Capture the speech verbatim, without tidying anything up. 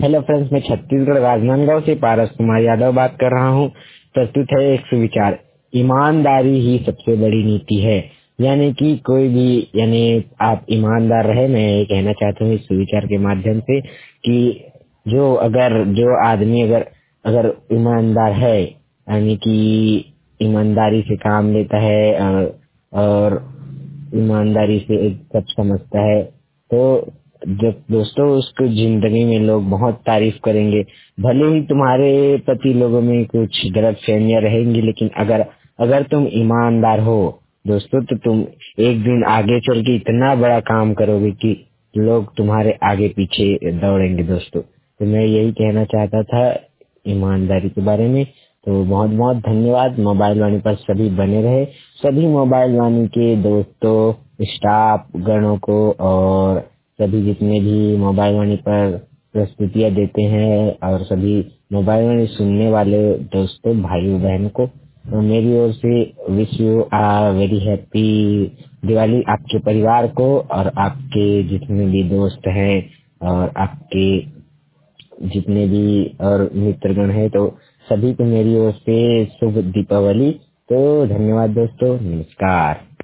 Hello friends, मैं छत्तीसगढ़ राजनांदगांव से पारस कुमार यादव बात कर रहा हूँ। प्रस्तुत है एक सुविचार। ईमानदारी ही सबसे बड़ी नीति है। यानी कि कोई भी यानी आप ईमानदार रहे। मैं ये कहना चाहता हूँ इस सुविचार के माध्यम से कि जो अगर जो आदमी अगर अगर ईमानदार है, यानी कि ईमानदारी से काम लेता है और, और ईमानदारी से एक सब समझता है, तो जब दोस्तों उसको जिंदगी में लोग बहुत तारीफ करेंगे। भले ही तुम्हारे प्रति लोगों में कुछ गलत फहमियां रहेंगी, लेकिन अगर अगर तुम ईमानदार हो दोस्तों, तो तुम एक दिन आगे चल के इतना बड़ा काम करोगे कि लोग तुम्हारे आगे पीछे दौड़ेंगे दोस्तों। तो मैं यही कहना चाहता था ईमानदारी के बारे में। तो बहुत बहुत धन्यवाद। मोबाइल वाणी पर सभी बने रहे, सभी मोबाइल वाणी के दोस्तों, स्टाफ गणों को और सभी जितने भी मोबाइल वाणी पर प्रस्तुतियां देते हैं और सभी मोबाइल वाणी सुनने वाले दोस्तों, भाइयों बहनों को तो मेरी ओर से wish you a very happy Diwali. आपके परिवार को और आपके जितने भी दोस्त हैं और आपके जितने भी और मित्रगण हैं, तो सभी को मेरी ओर से शुभ दीपावली। तो धन्यवाद दोस्तों, नमस्कार।